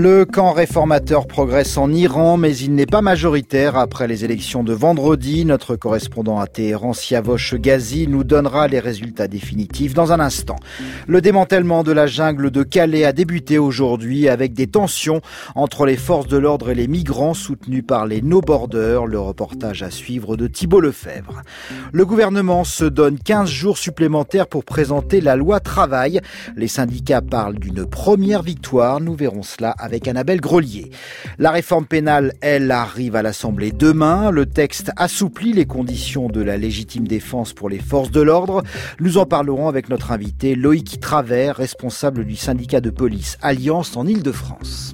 Le camp réformateur progresse en Iran, mais il n'est pas majoritaire après les élections de vendredi. Notre correspondant à Téhéran, Siavosh Ghazi, nous donnera les résultats définitifs dans un instant. Le démantèlement de la jungle de Calais a débuté aujourd'hui avec des tensions entre les forces de l'ordre et les migrants soutenus par les No Borders. Le reportage à suivre de Thibault Lefebvre. Le gouvernement se donne 15 jours supplémentaires pour présenter la loi travail. Les syndicats parlent d'une première victoire. Nous verrons cela avec Annabelle Grelier. La réforme pénale, elle, arrive à l'Assemblée demain. Le texte assouplit les conditions de la légitime défense pour les forces de l'ordre. Nous en parlerons avec notre invité Loïc Travers, responsable du syndicat de police Alliance en Île-de-France.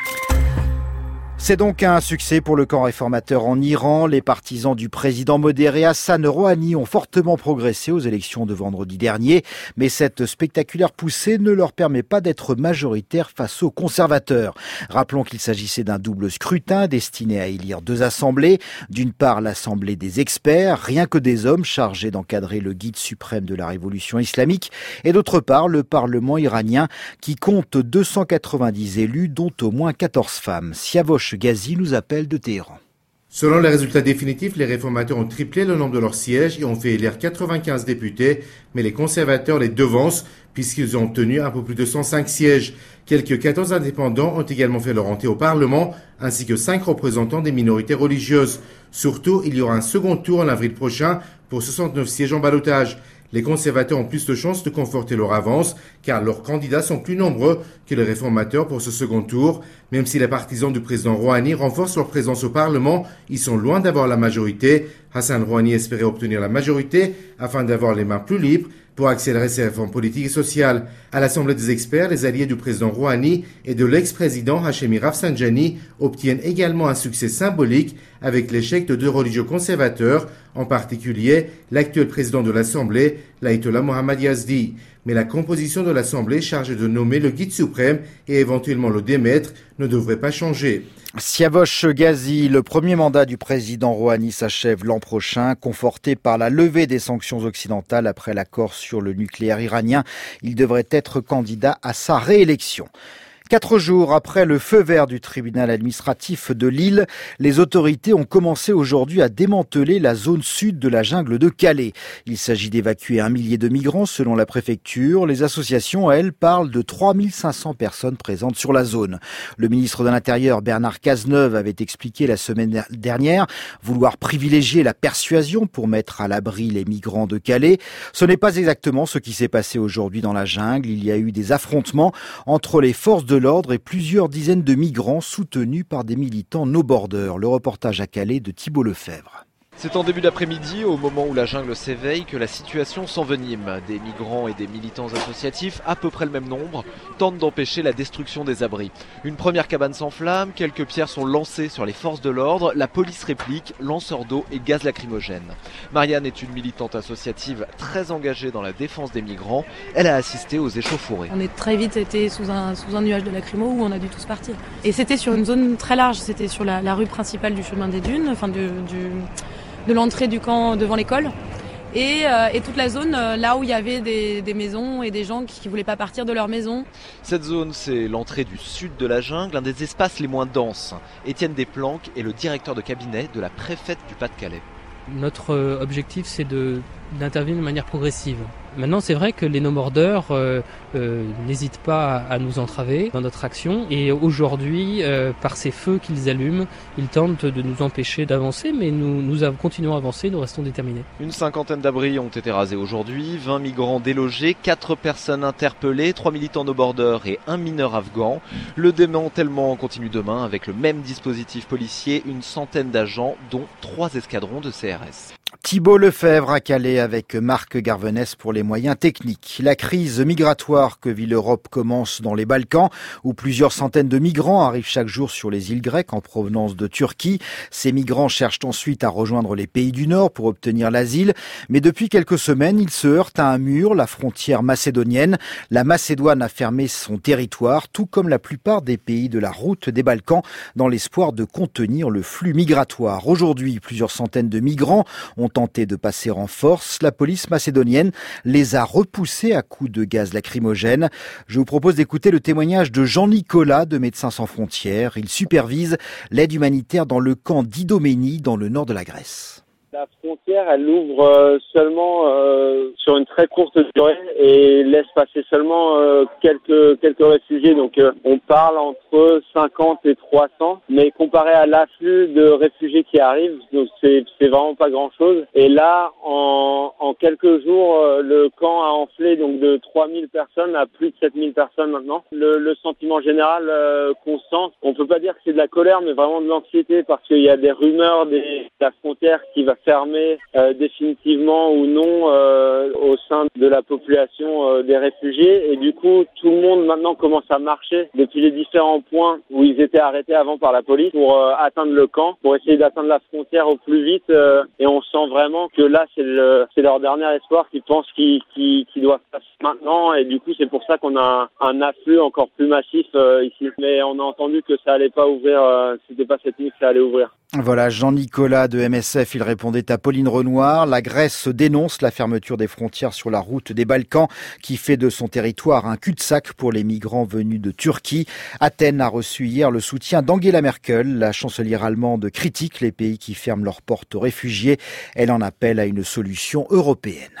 C'est donc un succès pour le camp réformateur en Iran. Les partisans du président modéré Hassan Rouhani ont fortement progressé aux élections de vendredi dernier. Mais cette spectaculaire poussée ne leur permet pas d'être majoritaires face aux conservateurs. Rappelons qu'il s'agissait d'un double scrutin destiné à élire deux assemblées. D'une part, l'assemblée des experts, rien que des hommes chargés d'encadrer le guide suprême de la révolution islamique. Et d'autre part, le parlement iranien qui compte 290 élus, dont au moins 14 femmes. Siavosh Ghazi nous appelle de Téhéran. Selon les résultats définitifs, les réformateurs ont triplé le nombre de leurs sièges et ont fait élire 95 députés, mais les conservateurs les devancent puisqu'ils ont obtenu un peu plus de 105 sièges. Quelques 14 indépendants ont également fait leur entrée au Parlement, ainsi que 5 représentants des minorités religieuses. Surtout, il y aura un second tour en avril prochain pour 69 sièges en ballottage. Les conservateurs ont plus de chances de conforter leur avance car leurs candidats sont plus nombreux que les réformateurs pour ce second tour. Même si les partisans du président Rouhani renforcent leur présence au Parlement, ils sont loin d'avoir la majorité. Hassan Rouhani espérait obtenir la majorité afin d'avoir les mains plus libres pour accélérer ses réformes politiques et sociales. À l'Assemblée des experts, les alliés du président Rouhani et de l'ex-président Hachemi Rafsanjani obtiennent également un succès symbolique avec l'échec de deux religieux conservateurs, en particulier l'actuel président de l'Assemblée, l'Ayatollah Mohammad Yazdi. Mais la composition de l'Assemblée chargée de nommer le guide suprême et éventuellement le démettre ne devrait pas changer. Siavosh Ghazi, le premier mandat du président Rouhani s'achève l'an prochain, conforté par la levée des sanctions occidentales après l'accord sur le nucléaire iranien. Il devrait être candidat à sa réélection. 4 jours après le feu vert du tribunal administratif de Lille, les autorités ont commencé aujourd'hui à démanteler la zone sud de la jungle de Calais. Il s'agit d'évacuer 1 millier de migrants selon la préfecture. Les associations, elles, parlent de 3500 personnes présentes sur la zone. Le ministre de l'Intérieur, Bernard Cazeneuve, avait expliqué la semaine dernière vouloir privilégier la persuasion pour mettre à l'abri les migrants de Calais. Ce n'est pas exactement ce qui s'est passé aujourd'hui dans la jungle. Il y a eu des affrontements entre les forces de l'ordre et plusieurs dizaines de migrants soutenus par des militants No Borders. Le reportage à Calais de Thibault Lefebvre. C'est en début d'après-midi, au moment où la jungle s'éveille, que la situation s'envenime. Des migrants et des militants associatifs, à peu près le même nombre, tentent d'empêcher la destruction des abris. Une première cabane s'enflamme, quelques pierres sont lancées sur les forces de l'ordre, la police réplique, lanceurs d'eau et gaz lacrymogène. Marianne est une militante associative très engagée dans la défense des migrants. Elle a assisté aux échauffourées. On est très vite été sous un nuage de lacrymo où on a dû tous partir. Et c'était sur une zone très large, c'était sur la rue principale du chemin des dunes, enfin de l'entrée du camp devant l'école et toute la zone là où il y avait des maisons et des gens qui voulaient pas partir de leur maison. Cette zone, c'est l'entrée du sud de la jungle, un des espaces les moins denses. Étienne Desplanques est le directeur de cabinet de la préfète du Pas-de-Calais. Notre objectif, c'est d'intervenir de manière progressive. Maintenant, c'est vrai que les No Borders n'hésitent pas à nous entraver dans notre action. Et aujourd'hui, par ces feux qu'ils allument, ils tentent de nous empêcher d'avancer, mais nous continuons à avancer, nous restons déterminés. Une 50aine d'abris ont été rasés aujourd'hui, 20 migrants délogés, 4 personnes interpellées, 3 militants No Borders et 1 mineur afghan. Le démantèlement continue demain avec le même dispositif policier, une centaine d'agents, dont 3 escadrons de CRS. Thibault Lefebvre à Calais avec Marc Garvenès pour les moyens techniques. La crise migratoire que vit l'Europe commence dans les Balkans, où plusieurs centaines de migrants arrivent chaque jour sur les îles grecques en provenance de Turquie. Ces migrants cherchent ensuite à rejoindre les pays du Nord pour obtenir l'asile. Mais depuis quelques semaines, ils se heurtent à un mur, la frontière macédonienne. La Macédoine a fermé son territoire, tout comme la plupart des pays de la route des Balkans, dans l'espoir de contenir le flux migratoire. Aujourd'hui, plusieurs centaines de migrants ont tenté de passer en force. La police macédonienne les a repoussés à coups de gaz lacrymogène. Je vous propose d'écouter le témoignage de Jean-Nicolas de Médecins sans frontières. Il supervise l'aide humanitaire dans le camp d'Idoménie, dans le nord de la Grèce. La frontière, elle ouvre seulement sur une très courte durée et laisse passer seulement quelques réfugiés. Donc on parle entre 50 et 300, mais comparé à l'afflux de réfugiés qui arrivent, donc c'est vraiment pas grand-chose. Et là, en quelques jours, le camp a enflé donc de 3000 personnes à plus de 7000 personnes maintenant. Le sentiment général qu'on sent, on peut pas dire que c'est de la colère, mais vraiment de l'anxiété parce qu'il y a des rumeurs de la frontière qui va fermer définitivement ou non au sein de la population des réfugiés. Et du coup, tout le monde maintenant commence à marcher depuis les différents points où ils étaient arrêtés avant par la police pour atteindre le camp, pour essayer d'atteindre la frontière au plus vite. Et on sent vraiment que là, c'est leur dernier espoir qu'ils pensent qu'ils doivent passer maintenant. Et du coup, c'est pour ça qu'on a un afflux encore plus massif ici. Mais on a entendu que ça allait pas ouvrir, c'était pas cette nuit que ça allait ouvrir. Voilà, Jean-Nicolas de MSF, il répondait à Pauline Renoir. La Grèce dénonce la fermeture des frontières sur la route des Balkans qui fait de son territoire un cul-de-sac pour les migrants venus de Turquie. Athènes a reçu hier le soutien d'Angela Merkel. La chancelière allemande critique les pays qui ferment leurs portes aux réfugiés. Elle en appelle à une solution européenne.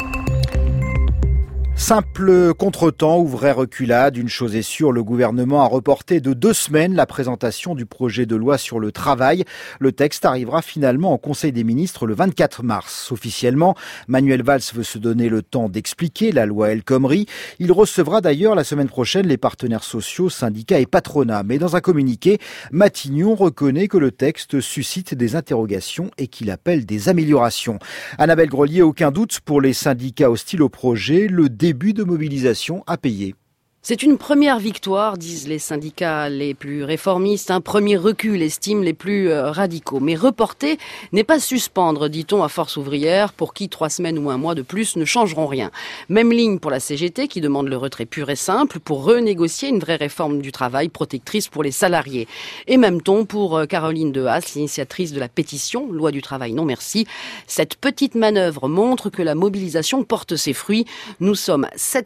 Simple contretemps ou vraie reculade, une chose est sûre, le gouvernement a reporté de 2 semaines la présentation du projet de loi sur le travail. Le texte arrivera finalement au Conseil des ministres le 24 mars. Officiellement, Manuel Valls veut se donner le temps d'expliquer la loi El Khomri. Il recevra d'ailleurs la semaine prochaine les partenaires sociaux, syndicats et patronats. Mais dans un communiqué, Matignon reconnaît que le texte suscite des interrogations et qu'il appelle des améliorations. Annabelle Grelier, aucun doute pour les syndicats hostiles au projet, le début de mobilisation à payer. C'est une première victoire, disent les syndicats les plus réformistes, un premier recul, estiment les plus radicaux. Mais reporter n'est pas suspendre, dit-on à Force ouvrière, pour qui 3 semaines ou 1 mois de plus ne changeront rien. Même ligne pour la CGT qui demande le retrait pur et simple pour renégocier une vraie réforme du travail protectrice pour les salariés. Et même ton pour Caroline De Haas, l'initiatrice de la pétition « Loi du travail non merci ». Cette petite manœuvre montre que la mobilisation porte ses fruits. Nous sommes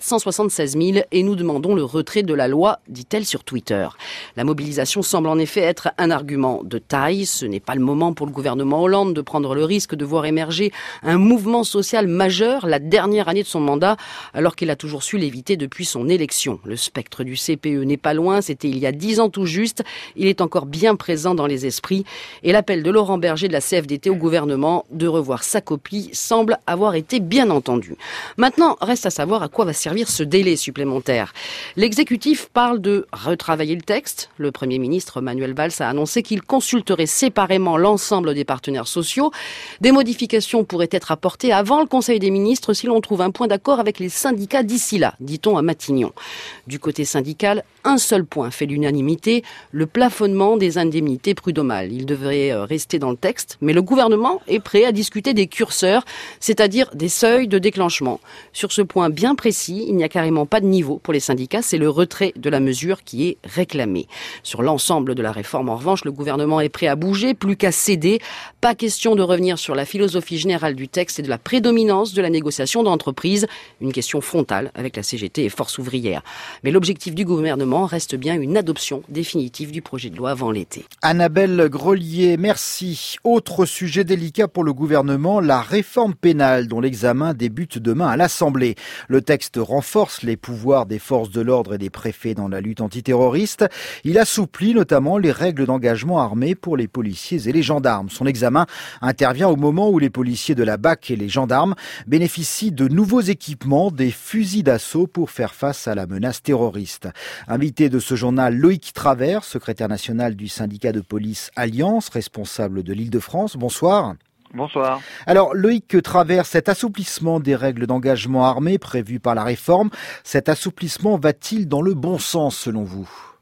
776 000 et nous demandons le retrait de la loi, dit-elle sur Twitter. La mobilisation semble en effet être un argument de taille. Ce n'est pas le moment pour le gouvernement Hollande de prendre le risque de voir émerger un mouvement social majeur la dernière année de son mandat, alors qu'il a toujours su l'éviter depuis son élection. Le spectre du CPE n'est pas loin, c'était il y a 10 ans tout juste. Il est encore bien présent dans les esprits. Et l'appel de Laurent Berger de la CFDT au gouvernement de revoir sa copie semble avoir été bien entendu. Maintenant, reste à savoir à quoi va servir ce délai supplémentaire. L'exécutif parle de retravailler le texte. Le Premier ministre Manuel Valls a annoncé qu'il consulterait séparément l'ensemble des partenaires sociaux. Des modifications pourraient être apportées avant le Conseil des ministres si l'on trouve un point d'accord avec les syndicats d'ici là, dit-on à Matignon. Du côté syndical, un seul point fait l'unanimité, le plafonnement des indemnités prud'homales. Il devrait rester dans le texte, mais le gouvernement est prêt à discuter des curseurs, c'est-à-dire des seuils de déclenchement. Sur ce point bien précis, il n'y a carrément pas de niveau pour les syndicats, c'est le retrait de la mesure qui est réclamé. Sur l'ensemble de la réforme, en revanche, le gouvernement est prêt à bouger, plus qu'à céder. Pas question de revenir sur la philosophie générale du texte et de la prédominance de la négociation d'entreprise, une question frontale avec la CGT et Force ouvrière. Mais l'objectif du gouvernement reste bien une adoption définitive du projet de loi avant l'été. Annabelle Grelier, merci. Autre sujet délicat pour le gouvernement, la réforme pénale dont l'examen débute demain à l'Assemblée. Le texte renforce les pouvoirs des forces de l'ordre et des préfets dans la lutte antiterroriste. Il assouplit notamment les règles d'engagement armé pour les policiers et les gendarmes. Son examen intervient au moment où les policiers de la BAC et les gendarmes bénéficient de nouveaux équipements, des fusils d'assaut pour faire face à la menace terroriste. Invité de ce journal, Loïc Travers, secrétaire national du syndicat de police Alliance, responsable de l'Île-de-France. Bonsoir. Bonsoir. Alors, Loïc Travers, cet assouplissement des règles d'engagement armé prévu par la réforme, cet assouplissement va-t-il dans le bon sens selon vous ?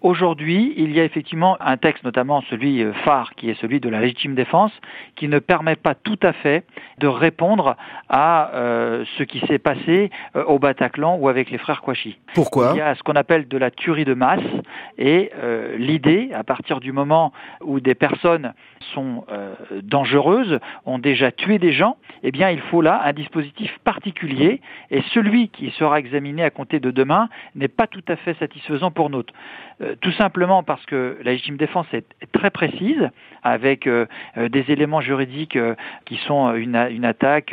Aujourd'hui, il y a effectivement un texte, notamment celui phare, qui est celui de la légitime défense, qui ne permet pas tout à fait de répondre à ce qui s'est passé au Bataclan ou avec les frères Kouachi. Pourquoi ? Il y a ce qu'on appelle de la tuerie de masse et l'idée, à partir du moment où des personnes sont dangereuses, ont déjà tué des gens, eh bien il faut là un dispositif particulier et celui qui sera examiné à compter de demain n'est pas tout à fait satisfaisant pour nous. Tout simplement parce que la légitime défense est très précise, avec des éléments juridiques qui sont une attaque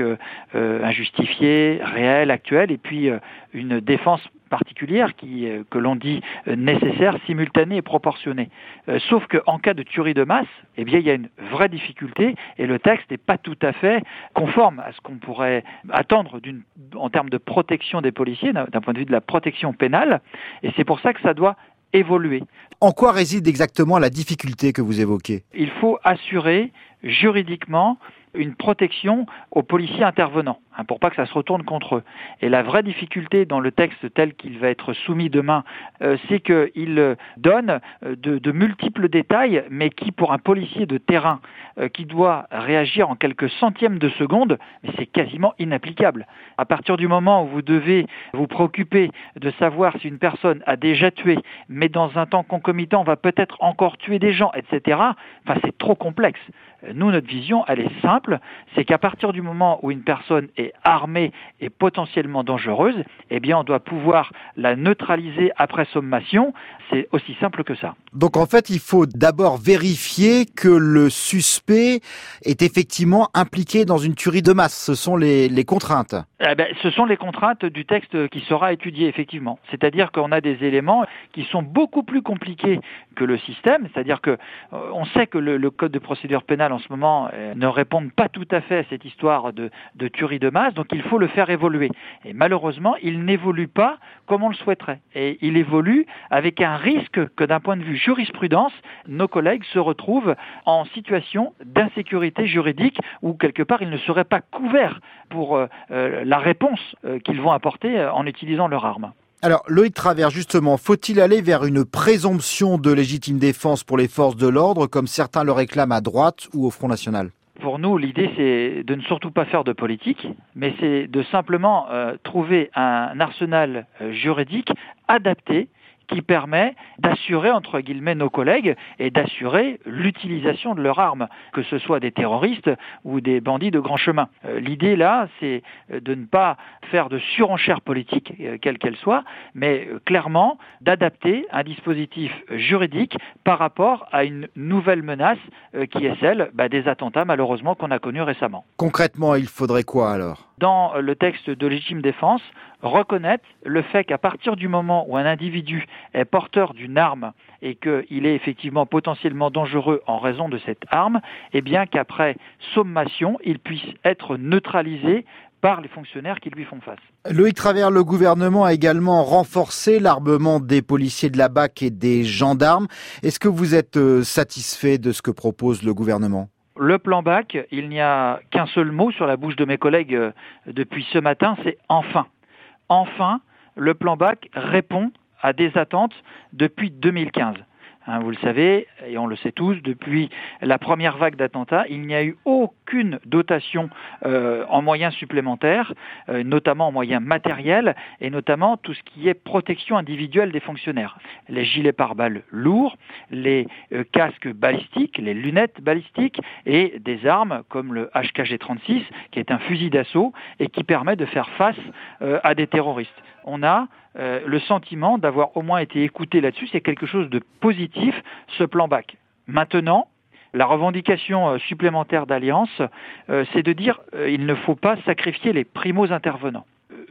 injustifiée, réelle, actuelle, et puis une défense particulière que l'on dit nécessaire, simultanée et proportionnée. Sauf qu'en cas de tuerie de masse, eh bien, il y a une vraie difficulté et le texte n'est pas tout à fait conforme à ce qu'on pourrait attendre en termes de protection des policiers, d'un point de vue de la protection pénale, et c'est pour ça que ça doit évoluer. En quoi réside exactement la difficulté que vous évoquez ? Il faut assurer juridiquement une protection aux policiers intervenants, pour pas que ça se retourne contre eux. Et la vraie difficulté dans le texte tel qu'il va être soumis demain, c'est qu'il donne de multiples détails, mais qui, pour un policier de terrain qui doit réagir en quelques centièmes de seconde, mais c'est quasiment inapplicable. À partir du moment où vous devez vous préoccuper de savoir si une personne a déjà tué, mais dans un temps concomitant va peut-être encore tuer des gens, etc., c'est trop complexe. Nous, notre vision, elle est simple, c'est qu'à partir du moment où une personne est armée et potentiellement dangereuse, eh bien, on doit pouvoir la neutraliser après sommation. C'est aussi simple que ça. Donc, en fait, il faut d'abord vérifier que le suspect est effectivement impliqué dans une tuerie de masse. Ce sont les contraintes. Ce sont les contraintes du texte qui sera étudié, effectivement. C'est-à-dire qu'on a des éléments qui sont beaucoup plus compliqués que le système. C'est-à-dire que on sait que le code de procédure pénale en ce moment ne répond pas tout à fait à cette histoire de tuerie de masse, donc il faut le faire évoluer. Et malheureusement, il n'évolue pas comme on le souhaiterait. Et il évolue avec un risque que d'un point de vue jurisprudence, nos collègues se retrouvent en situation d'insécurité juridique où quelque part ils ne seraient pas couverts pour la réponse qu'ils vont apporter en utilisant leur arme. Alors, Loïc Travers, justement, faut-il aller vers une présomption de légitime défense pour les forces de l'ordre, comme certains le réclament à droite ou au Front National ? Pour nous, l'idée, c'est de ne surtout pas faire de politique, mais c'est de simplement trouver un arsenal juridique adapté qui permet d'assurer, entre guillemets, nos collègues et d'assurer l'utilisation de leurs armes, que ce soit des terroristes ou des bandits de grand chemin. L'idée, là, c'est de ne pas faire de surenchère politique, quelle qu'elle soit, mais clairement d'adapter un dispositif juridique par rapport à une nouvelle menace qui est celle des attentats, malheureusement, qu'on a connus récemment. Concrètement, il faudrait quoi alors ? Dans le texte de légitime défense, reconnaître le fait qu'à partir du moment où un individu est porteur d'une arme et qu'il est effectivement potentiellement dangereux en raison de cette arme, eh bien qu'après sommation, il puisse être neutralisé par les fonctionnaires qui lui font face. Loïc Travers, le gouvernement a également renforcé l'armement des policiers de la BAC et des gendarmes. Est-ce que vous êtes satisfait de ce que propose le gouvernement ? Le plan BAC, il n'y a qu'un seul mot sur la bouche de mes collègues depuis ce matin, c'est « enfin ». Enfin, le plan BAC répond à des attentes depuis 2015. Vous le savez, et on le sait tous, depuis la première vague d'attentats, il n'y a eu aucune dotation en moyens supplémentaires, notamment en moyens matériels, et notamment tout ce qui est protection individuelle des fonctionnaires. Les gilets pare-balles lourds, les casques balistiques, les lunettes balistiques, et des armes comme le HKG-36, qui est un fusil d'assaut, et qui permet de faire face à des terroristes. On a le sentiment d'avoir au moins été écouté là-dessus, c'est quelque chose de positif, ce plan BAC. Maintenant, la revendication supplémentaire d'Alliance, c'est de dire il ne faut pas sacrifier les primo-intervenants.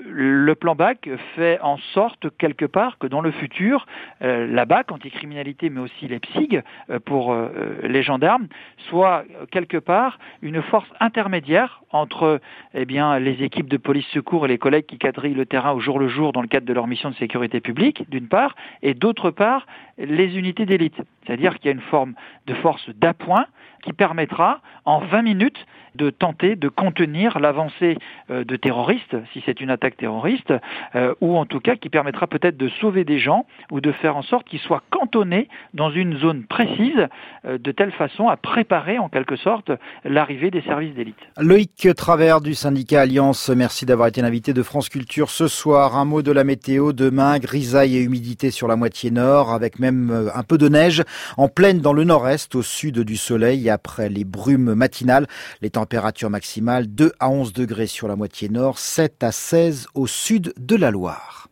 Le plan BAC fait en sorte, quelque part, que dans le futur, la BAC, anticriminalité, mais aussi les PSIG, pour les gendarmes, soit quelque part une force intermédiaire entre les équipes de police-secours et les collègues qui quadrillent le terrain au jour le jour dans le cadre de leur mission de sécurité publique, d'une part, et d'autre part, les unités d'élite. C'est-à-dire qu'il y a une forme de force d'appoint qui permettra, en 20 minutes, de tenter de contenir l'avancée de terroristes, si c'est une attaque terroriste, ou en tout cas qui permettra peut-être de sauver des gens ou de faire en sorte qu'ils soient cantonnés dans une zone précise, de telle façon à préparer en quelque sorte l'arrivée des services d'élite. Loïc Travers du syndicat Alliance, merci d'avoir été l'invité de France Culture ce soir. Un mot de la météo, demain, grisaille et humidité sur la moitié nord, avec même un peu de neige en plaine dans le nord-est, au sud du soleil, après les brumes matinales. Les températures maximales 2 à 11 degrés sur la moitié nord, 7 à 16 au sud de la Loire.